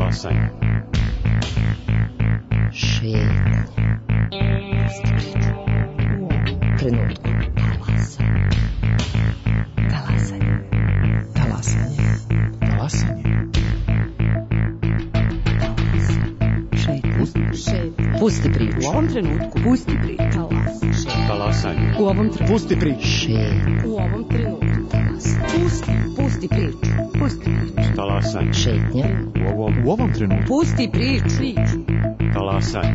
Talasanje. Šetnja. Trenutku. Talasanje. Talasanje. Talasanje. Šetnja. Pusti priču. U ovom trenutku. Pusti priču. Talasanje. U ovom trenutku. Pusti priču. Šetnja. U ovom trenutku. Pusti priču. Pusti priču. Talasanje. Šetnja. U ovom trenutku. Pusti priču. Talasanje.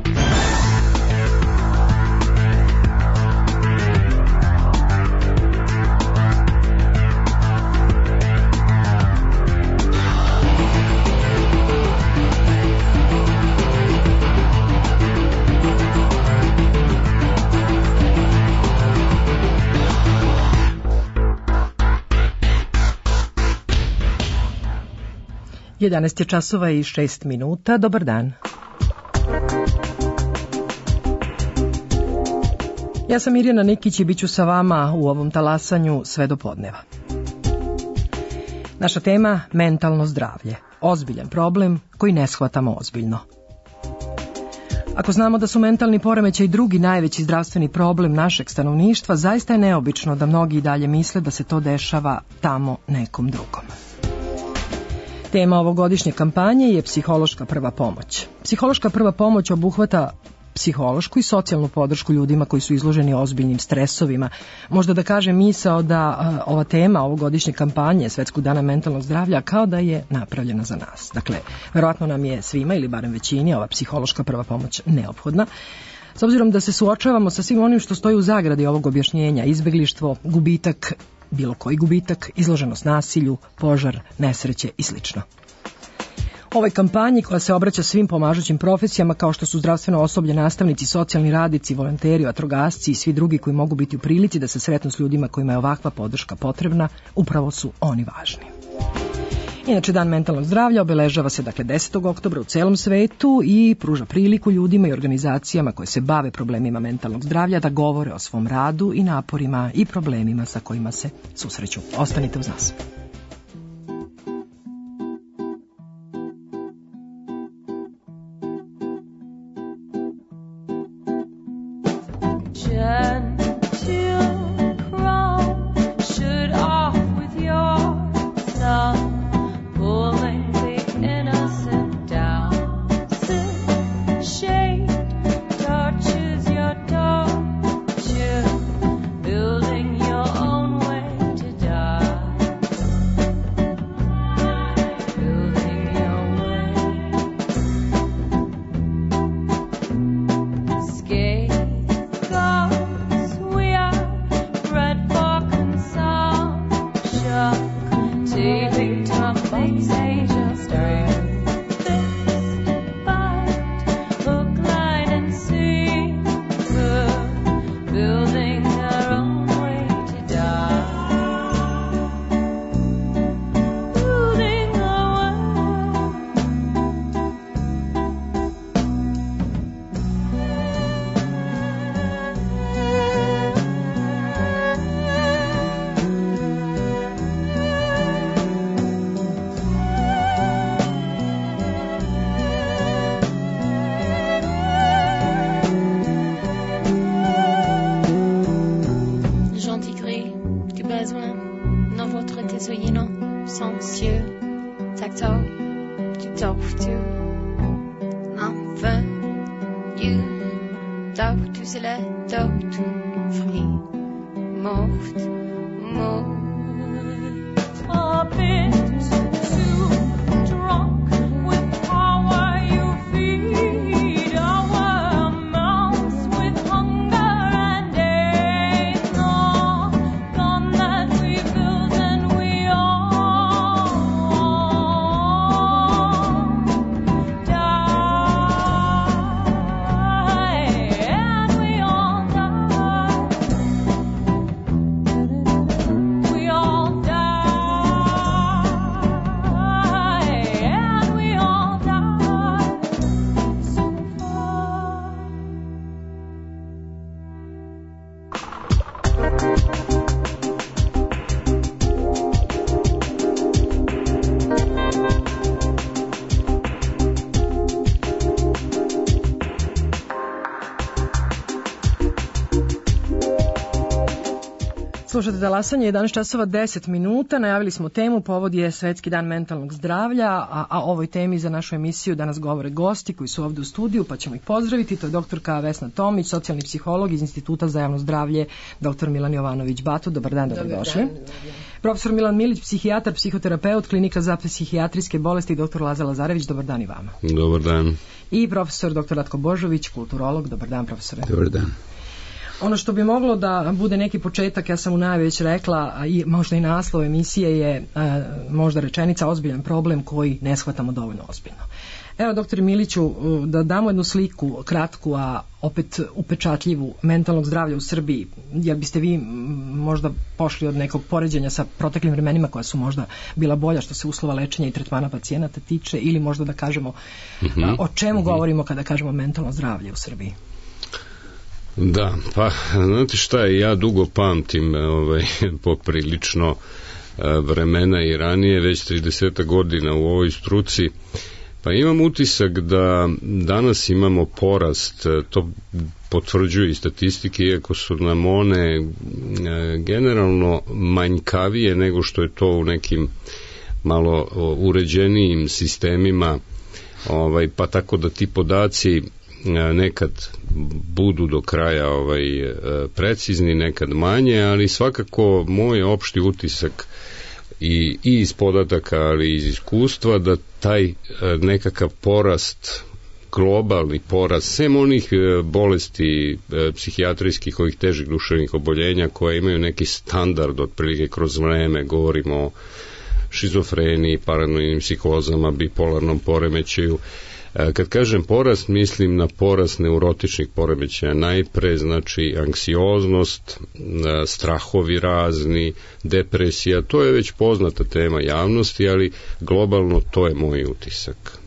Jedanaest je časova i 6 minuta. Dobar dan. Ja sam Mirjana Nikić i bit ću sa vama u ovom talasanju sve do podneva. Naša tema – mentalno zdravlje. Ozbiljan problem koji ne shvatamo ozbiljno. Ako znamo da su mentalni poremećaj drugi najveći zdravstveni problem našeg stanovništva, zaista je neobično da mnogi i dalje misle da se to dešava tamo nekom drugom. Tema ovogodišnje kampanje je psihološka prva pomoć. Psihološka prva pomoć obuhvata psihološku i socijalnu podršku ljudima koji su izloženi ozbiljnim stresovima. Možda da kažem misao da ova tema ovogodišnje kampanje Svetskog dana mentalnog zdravlja kao da je napravljena za nas. Dakle, verovatno nam je svima ili barem većini ova psihološka prva pomoć neophodna. S obzirom da se suočavamo sa svim onim što stoji u zagradi ovog objašnjenja, izbeglištvo, gubitak, bilo koji gubitak, izloženost nasilju, požar, nesreće i sl. Ovoj kampanji koja se obraća svim pomažućim profesijama kao što su zdravstveno osoblje, nastavnici, socijalni radnici, volonteri, vatrogasci i svi drugi koji mogu biti u prilici da se sretnu s ljudima kojima je ovakva podrška potrebna, upravo su oni važni. Inače, Dan mentalnog zdravlja obeležava se 10. oktobra u celom svetu i pruža priliku ljudima i organizacijama koje se bave problemima mentalnog zdravlja da govore o svom radu i naporima i problemima sa kojima se susreću. Ostanite uz nas. Slušate Talasanje, 11 časova 10 minuta, najavili smo temu, povod je Svetski dan mentalnog zdravlja, a ovoj temi za našu emisiju danas govore gosti koji su ovdje u studiju, pa ćemo ih pozdraviti. To je doktorka Vesna Tomić, socijalni psiholog iz Instituta za javno zdravlje, doktor Milan Jovanović-Batu. Dobar dan, dobrodošli. Profesor Milan Milić, psihijatar, psihoterapeut, klinika za psihijatrijske bolesti, doktor Lazar Lazarević. Dobar dan i vama. Dobar dan. I profesor dr. Ratko Božović, kulturolog. Dobar dan, profesore. Dobar dan. Ono što bi moglo da bude neki početak, ja sam u najavi već rekla, a i možda i naslov emisije je možda rečenica ozbiljan problem koji ne shvatamo dovoljno ozbiljno. Evo, doktore Miliću, da damo jednu sliku kratku, a opet upečatljivu mentalnog zdravlja u Srbiji, jer biste vi možda pošli od nekog poređenja sa proteklim vremenima koja su možda bila bolja što se uslova lečenja i tretmana pacijenata tiče, ili možda da kažemo o čemu govorimo kada kažemo mentalno zdravlje u Srbiji? Da, pa znate šta je, ja dugo pamtim poprilično vremena i ranije, već 30 godina u ovoj struci, pa imam utisak da danas imamo porast, to potvrđuju i statistike, iako su nam one generalno manjkavije nego što je to u nekim malo uređenijim sistemima, pa tako da ti podaci nekad budu do kraja precizni, nekad manje, ali svakako moj opšti utisak i iz podataka, ali i iz iskustva, da taj nekakav porast, globalni porast, sem onih bolesti psihijatrijskih, ovih težih duševnih oboljenja koje imaju neki standard otprilike kroz vreme, govorimo o šizofreniji, paranoidnim psihozama, bipolarnom poremećaju. Kad kažem porast, mislim na porast neurotičnih poremećaja. Najpre, znači, anksioznost, strahovi razni, depresija, to je već poznata tema javnosti, ali globalno to je moj utisak.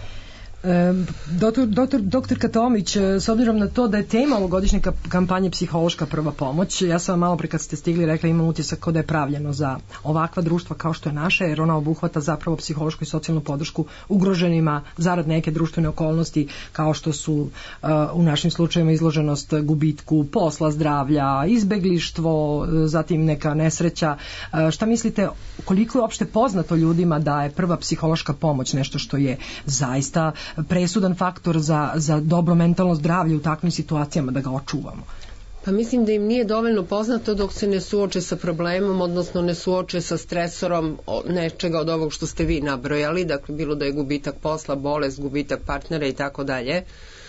Doktorka Tomić, s obzirom na to da je tema ovogodišnje kampanje psihološka prva pomoć, ja sam malo pre kad ste stigli rekla, imam utisak kao da je pravljeno za ovakva društva kao što je naše, jer ona obuhvata zapravo psihološku i socijalnu podršku ugroženima zarad neke društvene okolnosti kao što su u našim slučajevima izloženost gubitku posla, zdravlja, izbeglištvo, zatim neka nesreća. Šta mislite, koliko je uopšte poznato ljudima da je prva psihološka pomoć nešto što je zaista presudan faktor za dobro mentalno zdravlje u takvim situacijama, da ga očuvamo? Pa mislim da im nije dovoljno poznato dok se ne suoče sa problemom, odnosno ne suoče sa stresorom nečega od ovog što ste vi nabrojali, dakle bilo da je gubitak posla, bolest, gubitak partnera i tako dalje.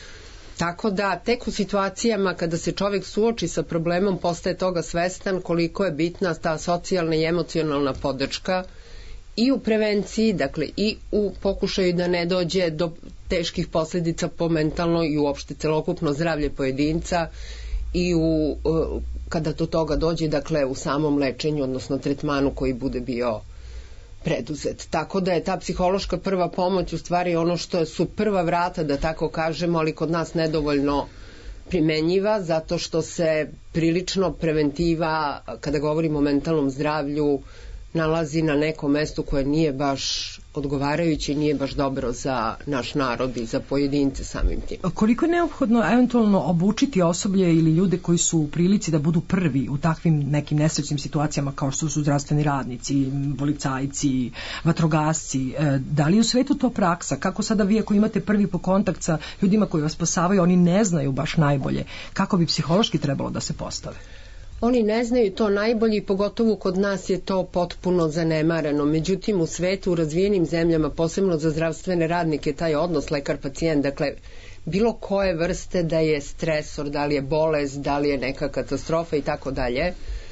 Tako da tek u situacijama kada se čovjek suoči sa problemom postaje toga svestan koliko je bitna ta socijalna i emocionalna podrška i u prevenciji, dakle i u pokušaju da ne dođe do teških posljedica po mentalno i uopšte celokupno zdravlje pojedinca i kada do toga dođe, dakle u samom lečenju, odnosno tretmanu koji bude bio preduzet. Tako da je ta psihološka prva pomoć u stvari ono što su prva vrata, da tako kažemo, ali kod nas nedovoljno primenjiva, zato što se prilično preventiva, kada govorimo o mentalnom zdravlju, nalazi na nekom mestu koje nije baš odgovarajuće i nije baš dobro za naš narod i za pojedince samim tim. Koliko je neophodno eventualno obučiti osoblje ili ljude koji su u prilici da budu prvi u takvim nekim nesrećnim situacijama kao što su zdravstveni radnici, policajci, vatrogasci? Da li je u svetu to praksa? Kako sada vi ako imate prvi po kontakt sa ljudima koji vas spasavaju, oni ne znaju baš najbolje kako bi psihološki trebalo da se postave? Oni ne znaju to najbolje i pogotovo kod nas je to potpuno zanemareno. Međutim, u svetu, u razvijenim zemljama, posebno za zdravstvene radnike, taj odnos lekar-pacijent, dakle, bilo koje vrste, da je stresor, da li je bolest, da li je neka katastrofa i tako dalje,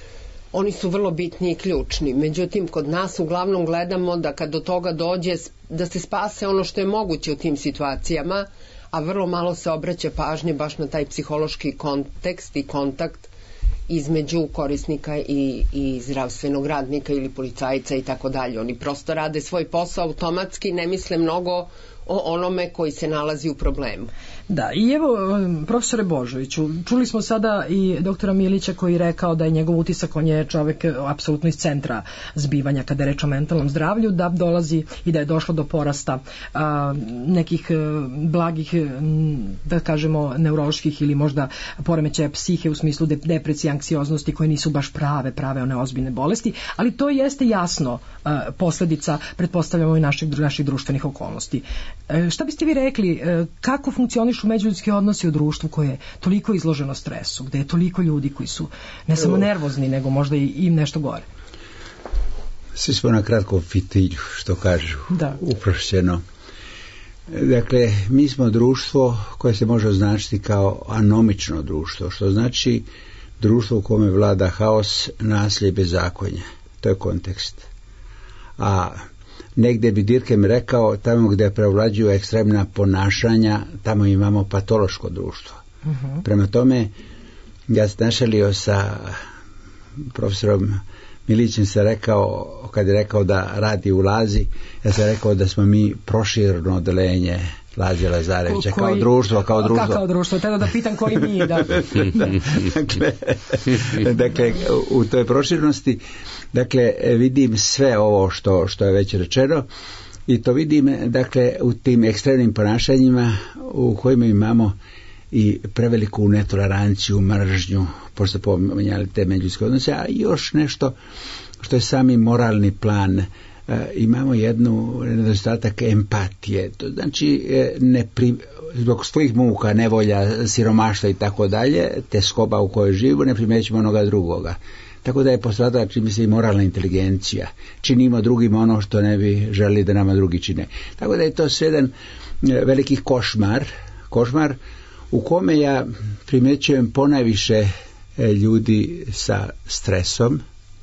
oni su vrlo bitni i ključni. Međutim, kod nas uglavnom gledamo da kad do toga dođe, da se spase ono što je moguće u tim situacijama, a vrlo malo se obraća pažnje baš na taj psihološki kontekst i kontakt između korisnika i zdravstvenog radnika ili policajca i tako dalje. Oni prosto rade svoj posao automatski, ne misle mnogo o onome koji se nalazi u problemu. Da, i evo, profesore Božoviću, čuli smo sada i doktora Milića koji je rekao da je njegov utisak, on je čovjek apsolutno iz centra zbivanja kada je reč o mentalnom zdravlju, da dolazi i da je došlo do porasta nekih blagih, da kažemo, neuroloških ili možda poremećaja psihe u smislu depresije, anksioznosti koje nisu baš prave one ozbiljne bolesti, ali to jeste jasno posljedica, pretpostavljamo, i naših društvenih okolnosti. Šta biste vi rekli, kako funkcionišu međuljudski odnosi u društvu koje je toliko izloženo stresu, gde je toliko ljudi koji su ne samo nervozni, nego možda i nešto gore? Svi smo na kratko fitilju, što kažu, uprošćeno. Dakle, mi smo društvo koje se može označiti kao anomično društvo, što znači društvo u kome vlada haos, nasilje i bezakonje. To je kontekst. A negdje bi Durkheim rekao, tamo gdje prevlađuju ekstremna ponašanja, tamo imamo patološko društvo. Prema tome, ja sam našalio sa profesorom Milićem, se rekao, kad je rekao da radi u Lazi, ja sam rekao da smo mi prošireno odelenje Laze Lazarevića, kao društvo. Kao društvo, teda da pitam koji mi je, da. Dakle, u toj proširenosti, dakle, vidim sve ovo što je već rečeno i to vidim, dakle, u tim ekstremnim ponašanjima u kojima imamo i preveliku netoleranciju, mržnju, pošto pomenjali te međuljudske odnose, a još nešto što je sami moralni plan. Imamo jednu nedostatak empatije, to znači zbog svojih muka, nevolja, siromaštva i tako dalje, te skoba u kojoj živimo, ne primjećujemo onoga drugoga. Tako da je postradala, čini se, i moralna inteligencija. Činimo drugima ono što ne bi želili da nama drugi čine. Tako da je to sve jedan veliki košmar u kome ja primjećujem ponajviše ljudi sa stresom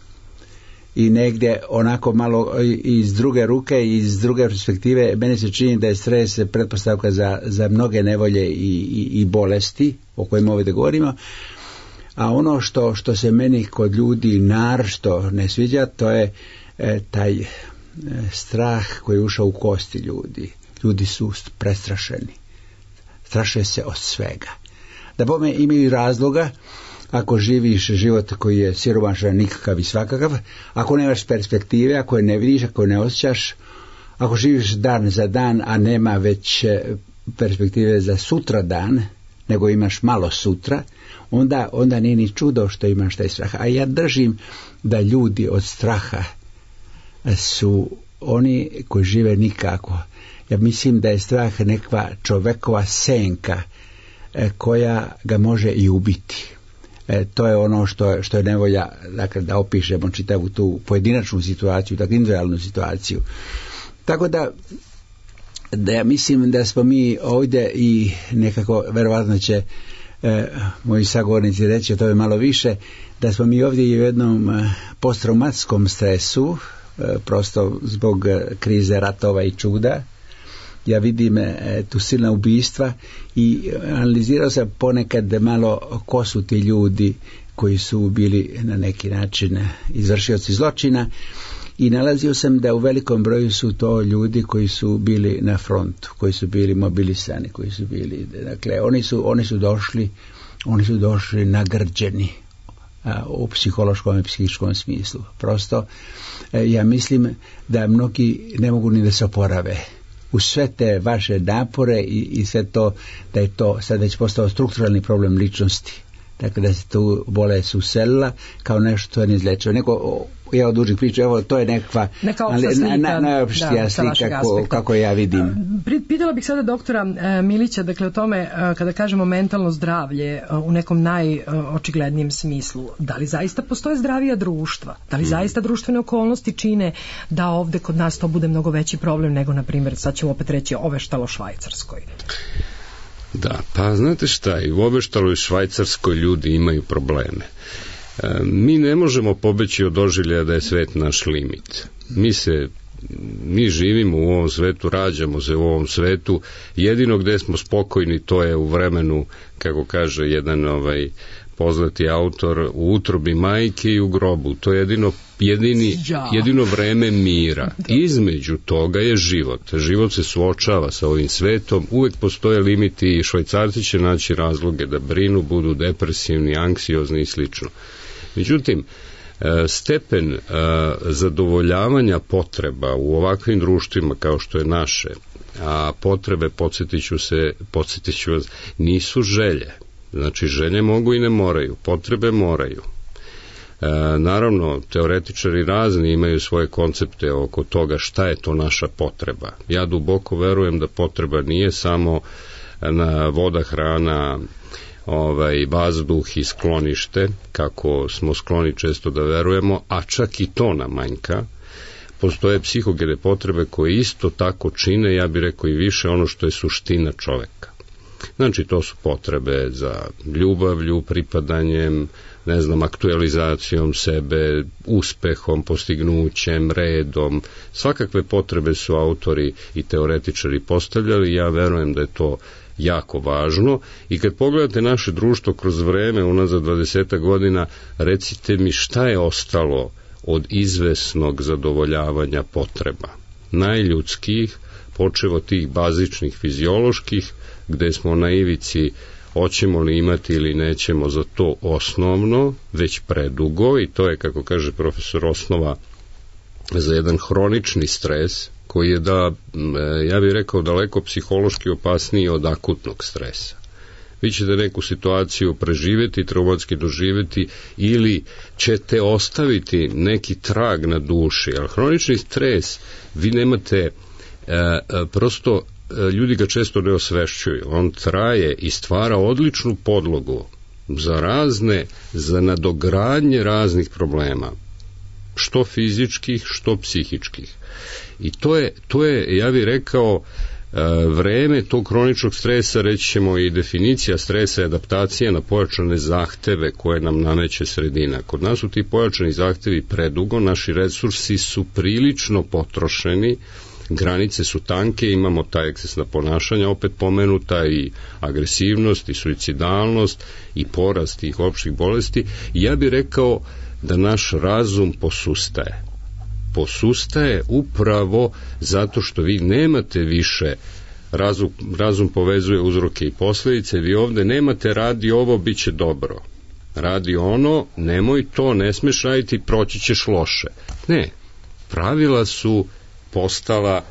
i negdje onako malo iz druge ruke i iz druge perspektive meni se čini da je stres pretpostavka za mnoge nevolje i bolesti o kojima ovdje govorimo. A ono što se meni kod ljudi naročito ne sviđa, to je taj strah koji je ušao u kosti ljudi. Ljudi su prestrašeni. Straše se od svega. Da bome imaju razloga, ako živiš život koji je siromašan, nikakav i svakakav, ako nemaš perspektive, ako je ne vidiš, ako je ne osjećaš, ako živiš dan za dan, a nema već perspektive za sutra dan, nego imaš malo sutra, onda nije ni čudo što imaš taj strah. A ja držim da ljudi od straha su oni koji žive nikako. Ja mislim da je strah nekva čovekova senka koja ga može i ubiti. To je ono što je nevolja, dakle, da opišemo čitavu tu pojedinačnu situaciju, dakle individualnu situaciju. Tako da ja mislim da smo mi ovdje i nekako, verovatno će moji sagovornici reći o tome malo više, da smo mi ovdje i u jednom posttraumatskom stresu, prosto zbog krize, ratova i čuda. Ja vidim tu silna ubistva i analizirao sam ponekad malo ko su ti ljudi koji su bili na neki način izvršioci zločina i nalazio sam da u velikom broju su to ljudi koji su bili na frontu, koji su bili mobilisani, koji su bili, dakle, oni su došli nagrđeni u psihološkom i psihičkom smislu. Prosto ja mislim da mnogi ne mogu ni da se oporave uz sve te vaše napore i sve to, da je to sad već postao strukturalni problem ličnosti. Dakle, da se tu bolest uselila kao nešto neizlečivo. Neko, ja odužim priču, evo, to je nekakva najopštija slika kako ja vidim. Pitala bih sada doktora Milića, dakle, o tome, kada kažemo mentalno zdravlje u nekom najočiglednijem smislu, da li zaista postoje zdravija društva? Da li zaista društvene okolnosti čine da ovde kod nas to bude mnogo veći problem nego, na primjer, sad ćemo opet reći, oveštalo Švajcarskoj? Da, pa znate šta, i u Obeštalu i Švajcarskoj ljudi imaju probleme. Mi ne možemo pobeći od doživljaja da je svet naš limit. Mi živimo u ovom svetu, rađamo se u ovom svetu, jedino gde smo spokojni to je u vremenu, kako kaže jedan poznati autor, u utrobi majke i u grobu. To je jedino vreme mira. Između toga je život. Život se suočava sa ovim svetom, uvek postoje limiti i Švajcarci će naći razloge da brinu, budu depresivni, anksiozni i slično. Međutim, stepen zadovoljavanja potreba u ovakvim društvima kao što je naše, a potrebe, podsjetit ću vas, nisu želje. Znači, želje mogu i ne moraju, potrebe moraju. Naravno, teoretičari razni imaju svoje koncepte oko toga šta je to naša potreba. Ja duboko verujem da potreba nije samo na voda, hrana, vazduh i sklonište, kako smo skloni često da verujemo, a čak i to nam manjka. Postoje psihogene potrebe koje isto tako čine, ja bih rekao i više, ono što je suština čoveka. Znači, to su potrebe za ljubavlju, pripadanjem, aktualizacijom sebe, uspehom, postignućem, redom. Svakakve potrebe su autori i teoretičari postavljali, ja verujem da je to jako važno i kad pogledate naše društvo kroz vreme, unazad 20 godina, recite mi šta je ostalo od izvesnog zadovoljavanja potreba. Najljudskih, počev od tih bazičnih fizioloških, gde smo na ivici hoćemo li imati ili nećemo za to osnovno, već predugo, i to je, kako kaže profesor, osnova za jedan hronični stres, koji je ja bih rekao, daleko psihološki opasniji od akutnog stresa. Vi ćete neku situaciju preživjeti, traumatski doživjeti ili ćete ostaviti neki trag na duši, ali hronični stres, vi nemate, prosto ljudi ga često ne osvešćuju, on traje i stvara odličnu podlogu za nadogradnje raznih problema, što fizičkih, što psihičkih. I to je, ja bih rekao, vreme tog hroničnog stresa, reći ćemo i definicija stresa i adaptacija na pojačane zahteve koje nam nameće sredina. Kod nas su ti pojačani zahtevi predugo, naši resursi su prilično potrošeni, granice su tanke, imamo taj ekscesna ponašanja, opet pomenuta, i agresivnost, i suicidalnost, i porast tih opštih bolesti. I ja bih rekao da naš razum posustaje. Posustaje upravo zato što vi nemate više, razum povezuje uzroke i posljedice, vi ovde nemate radi ovo, bit će dobro. Radi ono, nemoj to, ne smeš raditi, proći ćeš loše. Ne, pravila su postala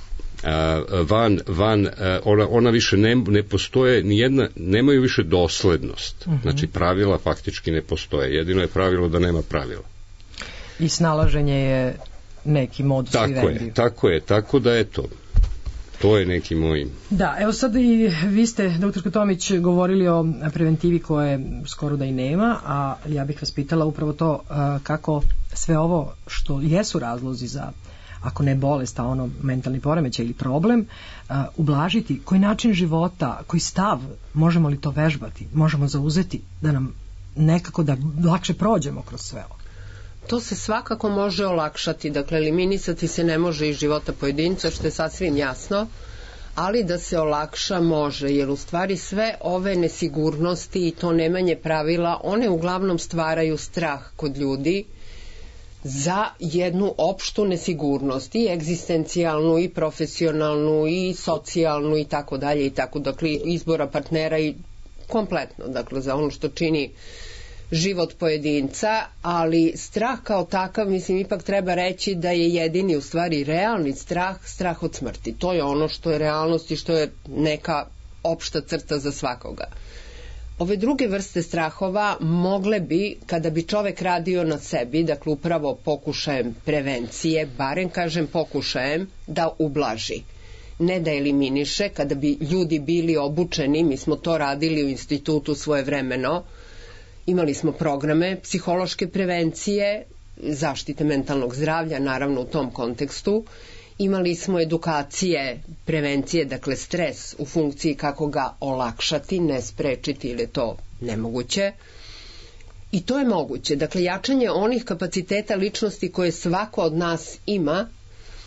ona više ne postoje, nemaju više doslednost. Znači, pravila faktički ne postoje. Jedino je pravilo da nema pravila. I snalaženje je neki modus vivendi. Tako da eto, to je neki moj... Da, evo sad i vi ste, dr. Tomić, govorili o preventivi koje skoro da i nema, a ja bih vas pitala upravo to kako sve ovo što jesu razlozi za, ako ne bolest, a ono mentalni poremećaj ili problem, ublažiti, koji način života, koji stav, možemo li to vežbati, možemo zauzeti da nam nekako da lakše prođemo kroz sve ovo? To se svakako može olakšati, dakle eliminisati se ne može iz života pojedinca, što je sasvim jasno, ali da se olakša može, jer u stvari sve ove nesigurnosti i to nemanje pravila, one uglavnom stvaraju strah kod ljudi za jednu opštu nesigurnost, i egzistencijalnu, i profesionalnu, i socijalnu, i tako dalje, i tako, dakle izbora partnera i kompletno, dakle za ono što čini život pojedinca, ali strah kao takav, mislim, ipak treba reći da je jedini u stvari realni strah od smrti. To je ono što je realnost i što je neka opšta crta za svakoga. Ove druge vrste strahova mogle bi, kada bi čovek radio na sebi, dakle upravo pokušajem prevencije, barem kažem pokušajem, da ublaži. Ne da eliminiše, kada bi ljudi bili obučeni, mi smo to radili u institutu svojevremeno, imali smo programe psihološke prevencije, zaštite mentalnog zdravlja, naravno u tom kontekstu. Imali smo edukacije prevencije, dakle stres u funkciji kako ga olakšati, ne sprečiti, ili je to nemoguće. I to je moguće. Dakle, jačanje onih kapaciteta ličnosti koje svako od nas ima,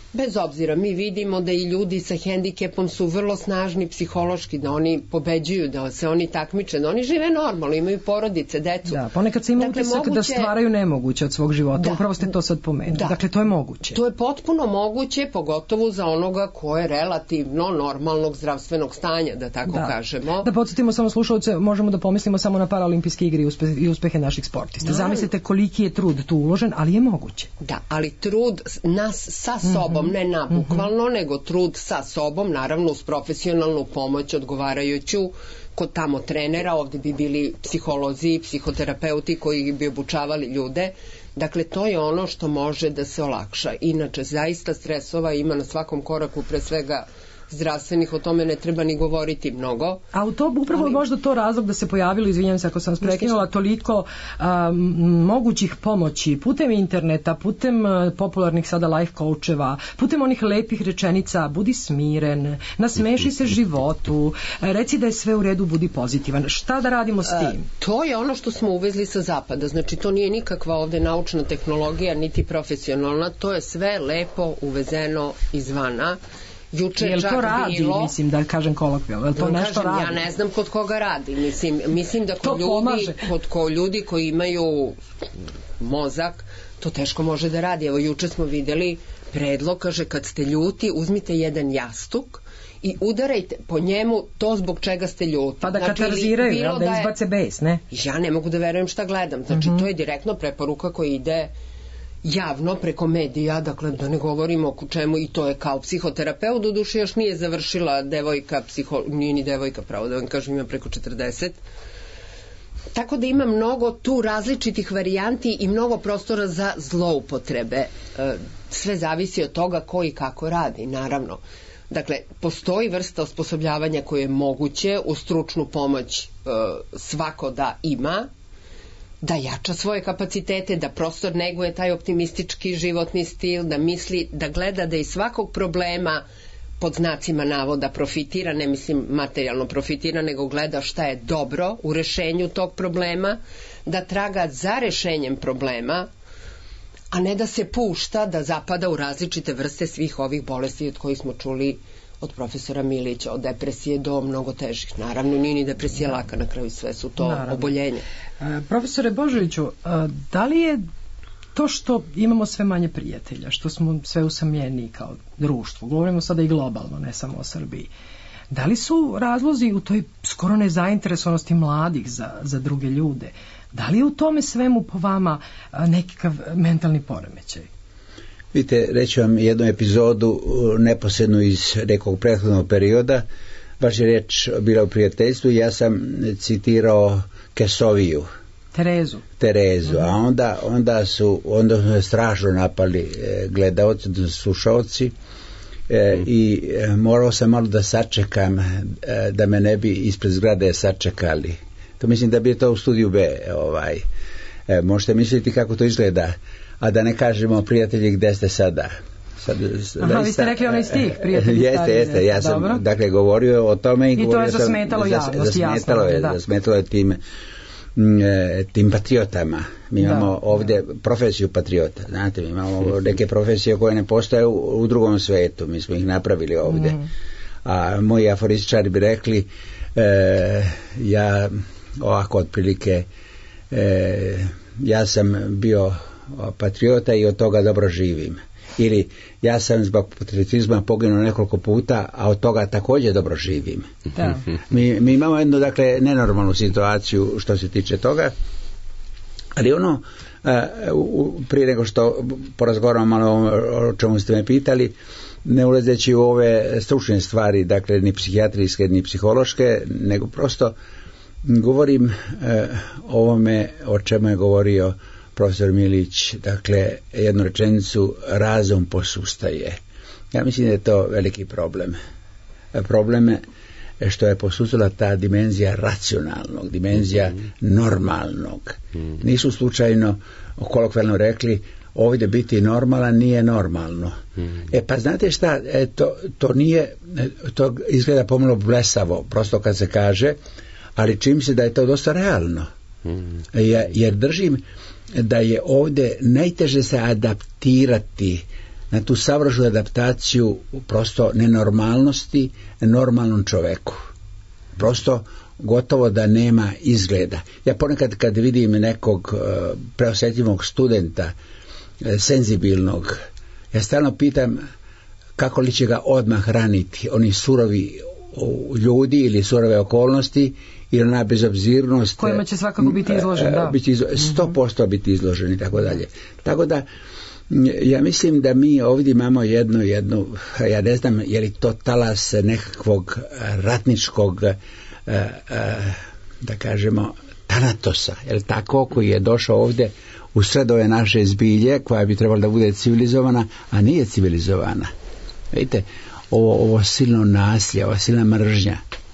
Bez obzira, mi vidimo da i ljudi sa hendikepom su vrlo snažni psihološki, da oni pobeđuju, da se oni takmiče, da oni žive normalno, imaju porodice, decu. Da, ponekad se ima utisak da stvaraju nemoguće od svog života. Da, upravo ste to sad pomenuli. Da. Dakle, to je moguće. To je potpuno moguće, pogotovo za onoga ko je relativno normalnog zdravstvenog stanja, da tako kažemo. Da podsjetimo samo slušalce, možemo da pomislimo samo na paraolimpijske igre i uspehe naših sportista. Zamislite koliki je trud tu uložen, ali je moguće. Da, ali trud nas sa sobom, ne nabukvalno, nego trud sa sobom, naravno uz profesionalnu pomoć odgovarajuću kod tamo trenera, ovde bi bili psiholozi, psihoterapeuti koji bi obučavali ljude. Dakle, to je ono što može da se olakša. Inače, zaista stresova ima na svakom koraku, pre svega zdravstvenih, o tome ne treba ni govoriti mnogo. A u to upravo možda to razlog da se pojavilo, izvinjam se ako sam prekinula, toliko mogućih pomoći putem interneta, putem popularnih sada life coacheva, putem onih lepih rečenica, budi smiren, nasmeši se životu, reci da je sve u redu, budi pozitivan. Šta da radimo s tim? To je ono što smo uvezli sa zapada, znači to nije nikakva ovde naučna tehnologija, niti profesionalna, to je sve lepo uvezeno izvana. Jel to radi, bilo, mislim da kažem kolokvijalno, jel to nešto radi? Ja ne znam kod koga radi, mislim da kod ljudi koji imaju mozak, to teško može da radi. Evo, juče smo videli predlog, kaže, kad ste ljuti, uzmite jedan jastuk i udarajte po njemu to zbog čega ste ljuti. Pa da katarziraju, da izbace bes, ne? Ja ne mogu da verujem šta gledam, znači to je direktno preporuka koja ide javno preko medija, dakle da ne govorimo o čemu, i to je kao psihoterapeut, doduše još nije završila devojka, nije ni devojka, pravo da vam kažem, ima preko 40. Tako da ima mnogo tu različitih varijanti i mnogo prostora za zloupotrebe. Sve zavisi od toga ko i kako radi, naravno. Dakle, postoji vrsta osposobljavanja koje je moguće uz stručnu pomoć svako da ima, da jača svoje kapacitete, da prostor neguje taj optimistički životni stil, da misli, da gleda da iz svakog problema pod znacima navoda profitira, ne mislim materijalno profitira, nego gleda šta je dobro u rešenju tog problema, da traga za rešenjem problema, a ne da se pušta da zapada u različite vrste svih ovih bolesti od kojih smo čuli od profesora Milića, od depresije do mnogo težih. Naravno, nije ni depresija laka, na kraju sve su to oboljenje. Profesore Božoviću, da li je to što imamo sve manje prijatelja, što smo sve usamljeniji kao društvo, govorimo sada i globalno, ne samo o Srbiji, da li su razlozi u toj skoro nezainteresovanosti mladih za druge ljude, da li je u tome svemu po vama nekakav mentalni poremećaj? Vidite, reću vam jednu epizodu neposredno iz nekog prethodnog perioda, baš je reč bila u prijateljstvu i ja sam citirao Kesoviju. Terezu, a onda su strašno napali gledaoci, slušaoci i morao sam malo da sačekam da me ne bi ispred zgrade sačekali. To mislim da bi je to u studiju B. Možete misliti kako to izgleda, a da ne kažemo prijatelji gde ste sada. Vi ste rekli onaj stih, prijatelji stari. Jeste, ja sam dakle govorio o tome i to je zasmetalo javnost, zasmetalo je tim patriotama. Mi imamo ovdje profesiju patriota, znate, mi imamo neke profesije koje ne postoje u drugom svetu, mi smo ih napravili ovdje. A moji aforističari bi rekli, ja ovako otprilike, ja sam bio patriota i od toga dobro živim. Ili ja sam zbog patriotizma poginuo nekoliko puta, a od toga također dobro živim. Da. Mi imamo jednu, dakle, nenormalnu situaciju što se tiče toga, ali prije nego što porazgovaramo malo o čemu ste me pitali, ne ulazeći u ove stručne stvari, dakle, ni psihijatrijske, ni psihološke, nego prosto govorim o ovome o čemu je govorio profesor Milić, dakle, jednu rečenicu, razum posustaje. Ja mislim da je to veliki problem. Problem je što je posustala ta dimenzija racionalnog, dimenzija normalnog. Nisu slučajno kolokvijalno rekli, ovdje biti normalan nije normalno. Pa znate šta, to nije, to izgleda pomalo blesavo, prosto kad se kaže, ali čim se da je to dosta realno. Jer držim da je ovdje najteže se adaptirati na tu savršenu adaptaciju prosto nenormalnosti normalnom čoveku. Prosto gotovo da nema izgleda. Ja ponekad kad vidim nekog preosjetljivog studenta, senzibilnog, ja stalno pitam kako li će ga odmah raniti oni surovi ljudi ili surove okolnosti ili ona bezobzirnost kojima će svakako biti izložen, da. 100% biti izložen i tako dalje. Tako da ja mislim da mi ovdje imamo jednu, ja ne znam je li to talas nekakvog ratničkog da kažemo tanatosa, je li tako, koji je došao ovdje u sred ove naše zbilje koja bi trebala da bude civilizovana, a nije civilizovana. Vidite, ovo silno nasilje, ova silna mržnja,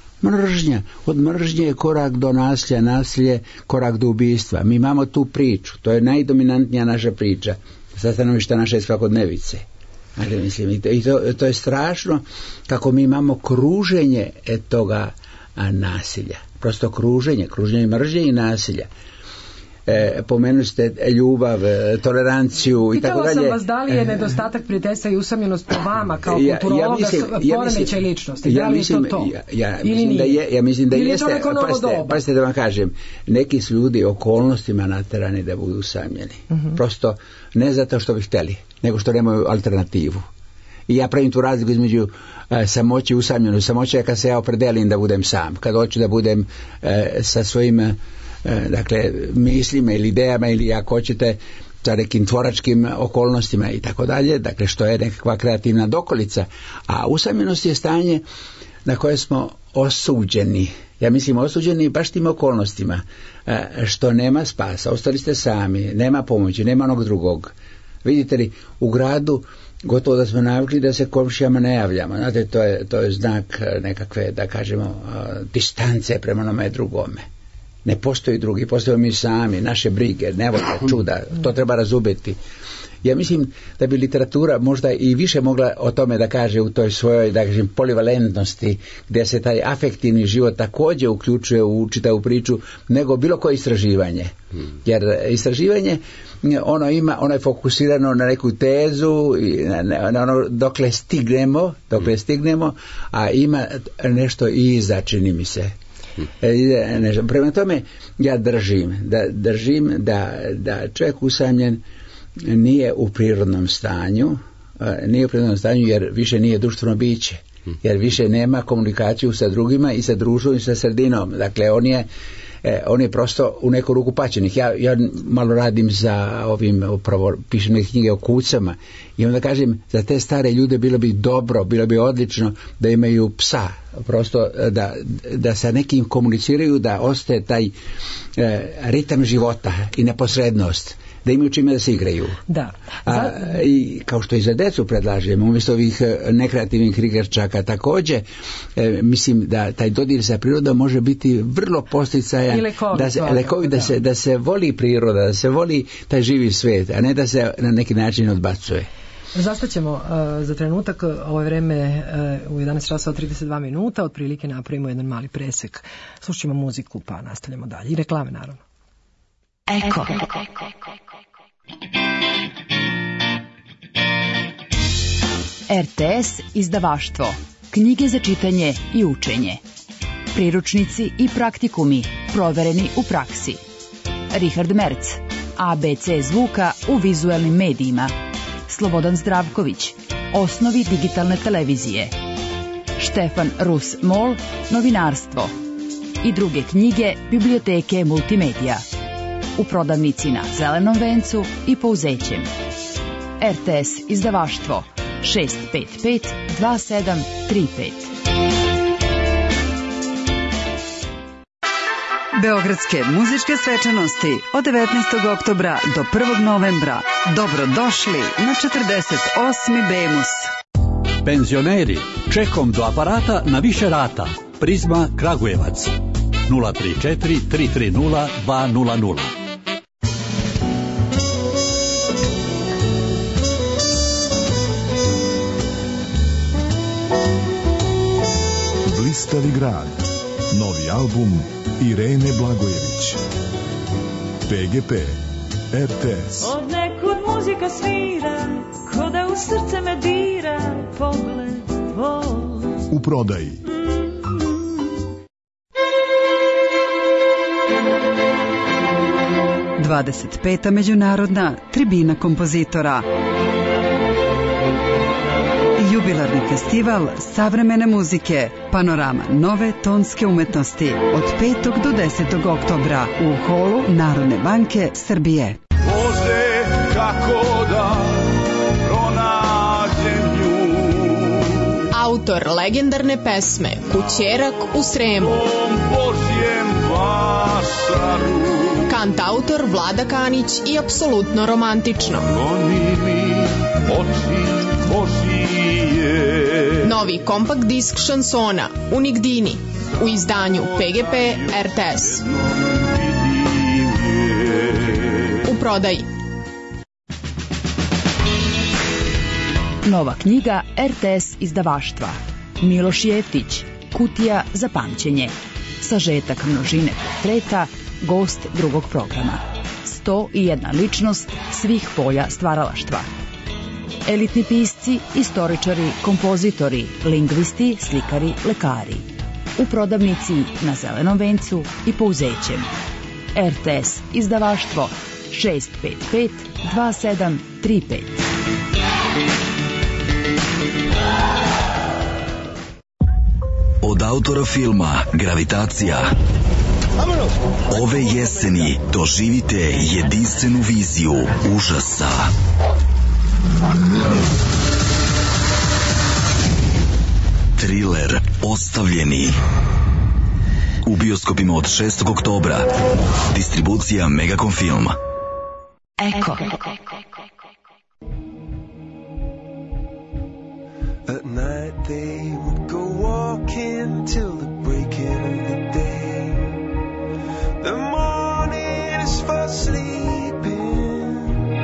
od mržnje je korak do nasilja, nasilje korak do ubijstva. Mi imamo tu priču, to je najdominantnija naša priča sa stanovišta naše svakodnevice. Ali mislim, i to je strašno kako mi imamo kruženje toga nasilja, prosto kruženje mržnje i nasilja. Pomenuli ste ljubav, toleranciju i tako dalje. Pitala sam vas da li je nedostatak prijateljstva i usamljenost po vama kao kulturologa poremećaj ličnosti, da li je to? Ja mislim da jeste. Pazite da vam kažem, neki su ljudi okolnostima naterani da budu usamljeni. Prosto ne zato što bi htjeli, nego što nemaju alternativu. I ja pravim tu razliku između samoće i usamljenosti. Samoća je kad se ja opredelim da budem sam, kad hoću da budem sa svojim dakle mislima ili idejama ili ako hoćete sa nekim tvoračkim okolnostima i tako dalje, dakle što je nekakva kreativna dokolica, a usamljenost je stanje na koje smo osuđeni. Ja mislim osuđeni baš tim okolnostima, što nema spasa, ostali ste sami, nema pomoći, nema onog drugog. Vidite li, u gradu gotovo da smo navikli da se komšijama ne javljamo. Znate, to je znak nekakve, da kažemo, distance prema onome drugome. Ne postoji drugi, postojimo mi sami, naše brige, nevolje, čuda, to treba razumjeti. Ja mislim da bi literatura možda i više mogla o tome da kaže u toj svojoj, da kažem, polivalentnosti, gdje se taj afektivni život također uključuje u čitavu priču, nego bilo koje istraživanje. Jer istraživanje, ono je fokusirano na neku tezu, na ono dokle stignemo, a ima nešto i iza, čini mi se. Prema tome ja držim da čovjek usamljen nije u prirodnom stanju, jer više nije društveno biće, jer više nema komunikaciju sa drugima i sa društvom i sa sredinom. Dakle, on je prosto u neku ruku paćenih. Ja malo radim za ovim, upravo pišem neke knjige o kucama i onda kažem, za te stare ljude bilo bi dobro, bilo bi odlično da imaju psa, prosto da sa nekim komuniciraju, da ostaje taj ritam života i neposrednost, da imaju čime da se igraju. Da. I kao što i za decu predlažem, umjesto ovih nekreativnih igračaka također, mislim da taj dodir sa prirodom može biti vrlo posticajan, da se voli priroda, da se voli taj živi svijet, a ne da se na neki način odbacuje. Zastaćemo za trenutak, ovo je vreme u 11 časova 32 minuta, otprilike napravimo jedan mali presek, slušamo muziku pa nastavljamo dalje i reklame naravno. Eko. RTS izdavaštvo. Knjige za čitanje i učenje. Priručnici i praktikumi provereni u praksi. Richard Merc. ABC zvuka u vizuelnim medijima. Slobodan Zdravković. Osnovi digitalne televizije. Štefan Rus Mol. Novinarstvo. I druge knjige biblioteke multimedija. U prodavnici na Zelenom vencu i Pouzećem. RTS izdavaštvo 655 2735. Beogradske muzičke svečanosti od 19. oktobra do 1. novembra. Dobrodošli na 48. Bemus. Penzioneri, čekom do aparata na više rata. Prizma Kragujevac 034 330 200. Blistavi grad. Novi album Irene Blagojević. PGP RTS. Od nekud muzika svira, ko da u srce me dira pogled tvoj. U prodaji. Dvadesetpeta međunarodna tribina kompozitora. Jubilarni festival savremene muzike, panorama nove tonske umetnosti od 5. do 10. oktobra u holu Narodne banke Srbije. Bože, kako da pronađem nju. Autor legendarne pesme Kućerak u Sremu. Božjem vašaru. Kantautor Vlada Kanić i apsolutno romantično. Goni mi oči Božije. Novi kompakt disk šansona Unigdini u izdanju PGP RTS. U prodaji. Nova knjiga RTS izdavaštva. Miloš Jeftić, Kutija za pamćenje. Sažetak množine portreta, gost drugog programa. 101 ličnost svih polja stvaralaštva. Elitni pisci, istoričari, kompozitori, lingvisti, slikari, lekari. U prodavnici na Zelenom vencu i Pouzećem. RTS izdavaštvo 655 2735. Od autora filma Gravitacija ove jeseni doživite jedinstvenu viziju užasa. Triler Ostavljeni u bioskopima od 6. oktobra. Distribucija Megacom Film. Eko. At night they would go walking till the breaking of the day. The morning is for sleeping.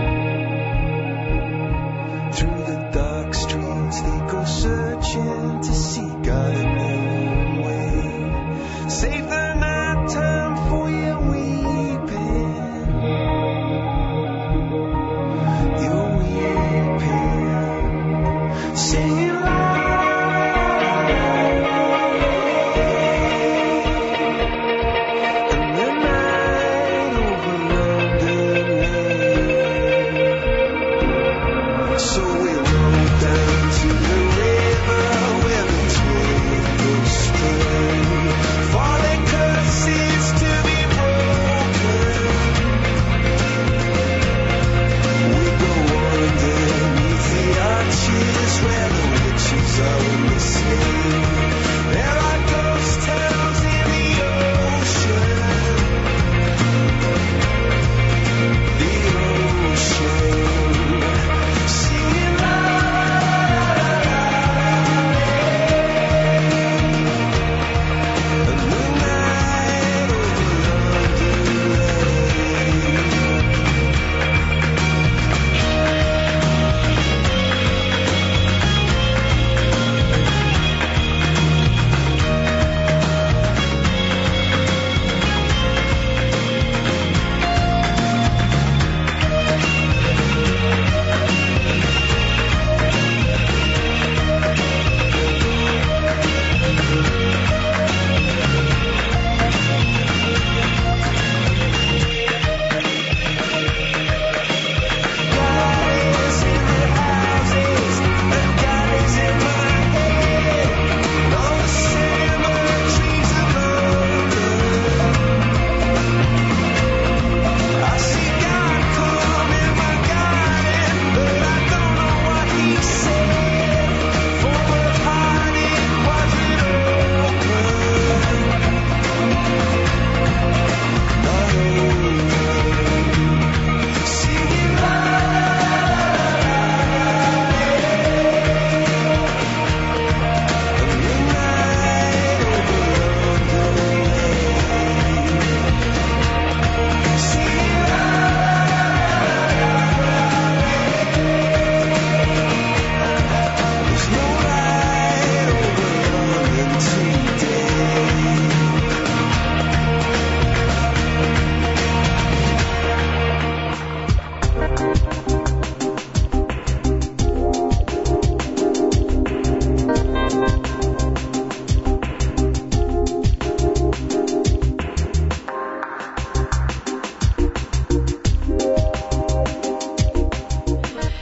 Through the dark streets they go searching to see God in their own way. Save the night time for your weeping. You're weeping. Singing loud.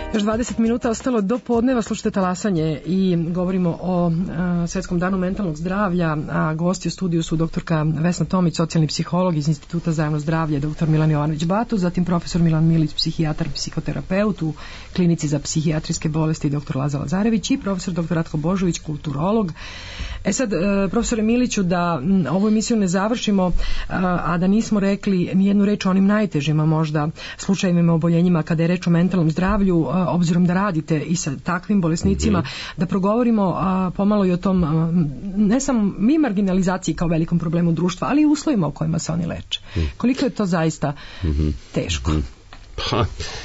Još 20 minuta ostalo do podneva, slušajte Talasanje i govorimo o Svetskom danu mentalnog zdravlja, a gosti u studiju su doktorka Vesna Tomić, socijalni psiholog iz Instituta za javno zdravlje, doktor Milan Jovanović-Batu, zatim profesor Milan Milić, psihijatar, psihoterapeut u klinici za psihijatrijske bolesti, doktor Laza Lazarević i profesor doktor Ratko Božović, kulturolog. Sad, profesore Miliću, da ovu emisiju ne završimo, a da nismo rekli nijednu reč o onim najtežima možda slučajevima, oboljenjima kada je reč o mentalnom zdravlju, obzirom da radite i sa takvim bolesnicima, da progovorimo pomalo i o tom, ne samo mi marginalizaciji kao velikom problemu društva, ali i uslovima u kojima se oni leče. Koliko je to zaista teško? Pa,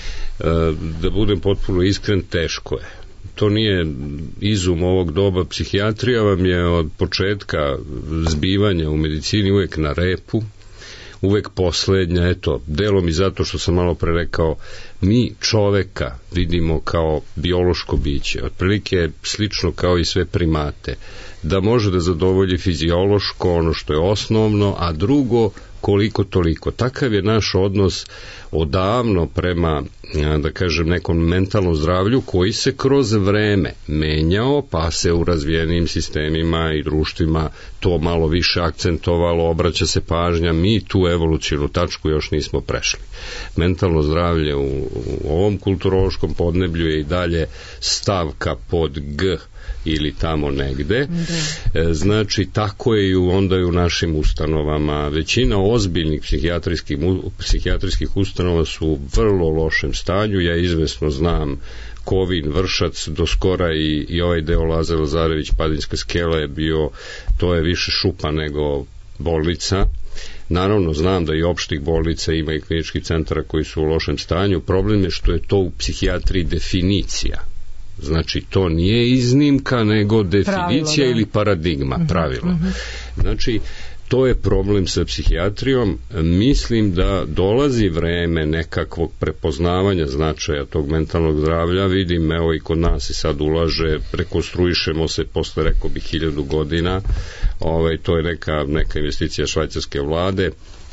da budem potpuno iskren, teško je. To nije izum ovog doba. Psihijatrija vam je od početka zbivanja u medicini uvek na repu, uvek poslednja, eto, delom i zato što sam malo pre rekao, mi čoveka vidimo kao biološko biće, otprilike slično kao i sve primate, da može da zadovolji fiziološko, ono što je osnovno, a drugo koliko toliko. Takav je naš odnos odavno prema, da kažem, nekom mentalnom zdravlju koji se kroz vreme menjao, pa se u razvijenim sistemima i društvima to malo više akcentovalo, obraća se pažnja, mi tu evolucijnu tačku još nismo prešli. Mentalno zdravlje u ovom kulturološkom podneblju je i dalje stavka pod G ili tamo negde. Znači, tako je i onda i u našim ustanovama. Većina ozbiljnih psihijatrijskih ustanova su u vrlo lošem stanju. Ja izvesno znam Kovin, Vršac, do skora i ovaj deo Lazar Lazarević, Padinska skela je bio, to je više šupa nego bolnica. Naravno, znam da i opštih bolnica ima i kliničkih centara koji su u lošem stanju. Problem je što je to u psihijatriji definicija. Znači, to nije iznimka, nego definicija pravilo, ili paradigma, pravilo. Znači, to je problem sa psihijatrijom. Mislim da dolazi vreme nekakvog prepoznavanja značaja tog mentalnog zdravlja. Vidim, evo i kod nas se sad ulaže, rekonstruišemo se posle, rekao bih, 1000 godina. To je neka investicija švajcarske vlade,